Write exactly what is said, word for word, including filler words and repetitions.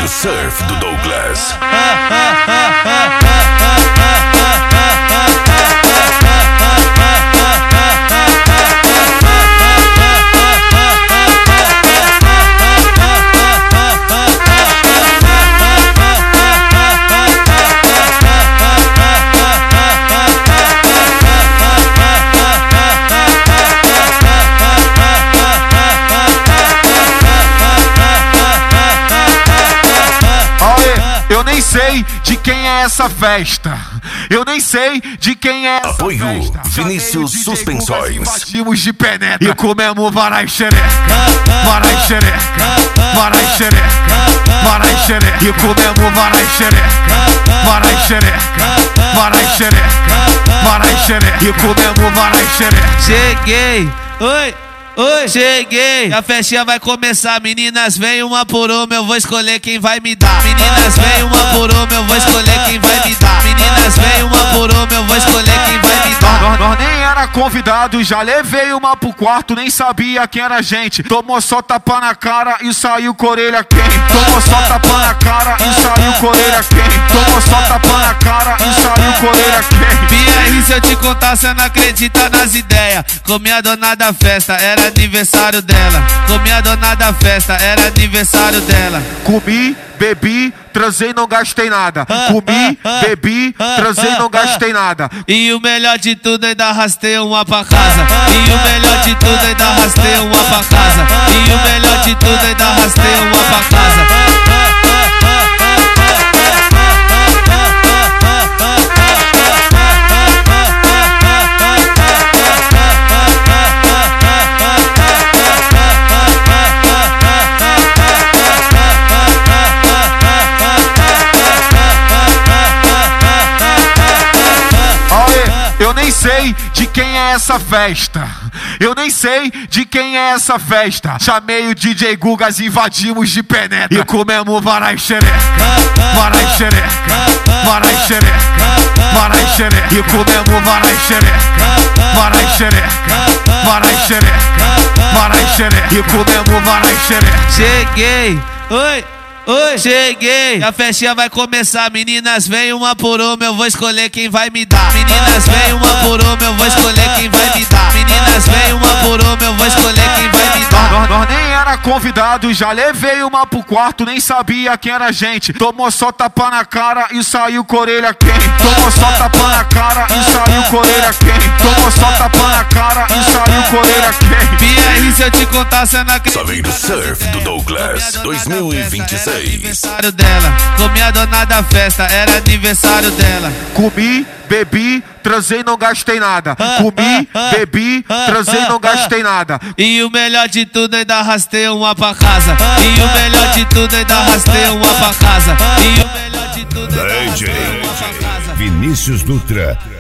do surf do Douglas. Eu nem sei de quem é essa festa. Eu nem sei de quem é essa Apoio festa. Vinícius Suspensões. Invadimos de penetra e comemos varai xereca, varai xereca, varai xereca, varai xereca. E comemos varai xereca, varai xereca, varai xereca, varai xereca. E comemos varai xereca. Cheguei, oi. Oi, cheguei, a festinha vai começar. Meninas, vem uma por uma, eu vou escolher quem vai me dar. Meninas, vem uma por uma, eu vou escolher quem vai me dar. Meninas, vem uma por uma, eu vou escolher quem vai me dar. Nós, nós nem era convidado, já levei uma pro quarto, nem sabia quem era a gente. Tomou só tapa na cara e saiu com a orelha quente. Tomou só tapa na cara e saiu com a orelha quente. Tomou só tapa na cara e saiu com a orelha quente. B R, se eu te contar, cê não acredita nas ideias. Comi a dona da festa, era aniversário dela. Comi a dona da festa, era aniversário dela. Comi, bebi, transei, não gastei nada. Comi, bebi, transei, não gastei nada. E o melhor de tudo, ainda arrastei uma pra casa. E o melhor de tudo, ainda arrastei uma pra casa. E o melhor de tudo, ainda arrastei uma pra casa. Eu nem sei de quem é essa festa. Eu nem sei de quem é essa festa. Chamei o D J Gugas, invadimos de penetra e comemos varai xereca, varai xereca, varai xereca, varai xereca. E comemos varai xereca, varai xereca, varai xereca, varai xereca. E comemos varai xereca. Cheguei, oi. Oi, cheguei, a festinha vai começar. Meninas, vem uma por uma, eu vou escolher quem vai me dar. Meninas, vem uma por uma, eu vou escolher quem vai me dar. Meninas, vem uma por uma, eu vou escolher quem vai me dar. Nós, nós nem era convidado, já levei uma pro quarto, nem sabia quem era a gente. Tomou só tapa na cara e saiu com a orelha quente. Tomou só tapa na cara e saiu com a orelha quente. Tomou só tapa na cara e saiu com a orelha quente. B R, se eu te contar, cê não acredita. Só vem do surf do Douglas dois mil e vinte e seis. Aniversário dela, comi a dona da festa, era aniversário dela. Comi, bebi, transei, não gastei nada. Comi, bebi, transei, não gastei nada. E o melhor de tudo, ainda arrastei uma pra casa. E o melhor de tudo, ainda arrastei uma pra casa. E o melhor de tudo, ainda arrastei uma pra casa. Vinícius Dutra.